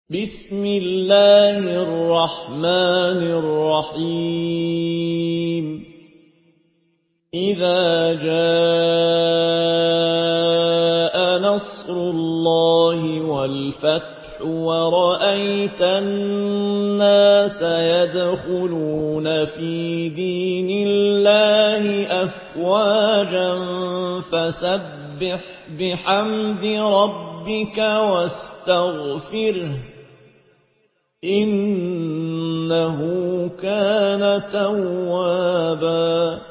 بسم الله الرحمن الرحيم إذا جاء نصر الله والفتح ورأيت الناس يدخلون في دين الله أفواجا فسبح بحمد ربك واستغفره إنه كان توابا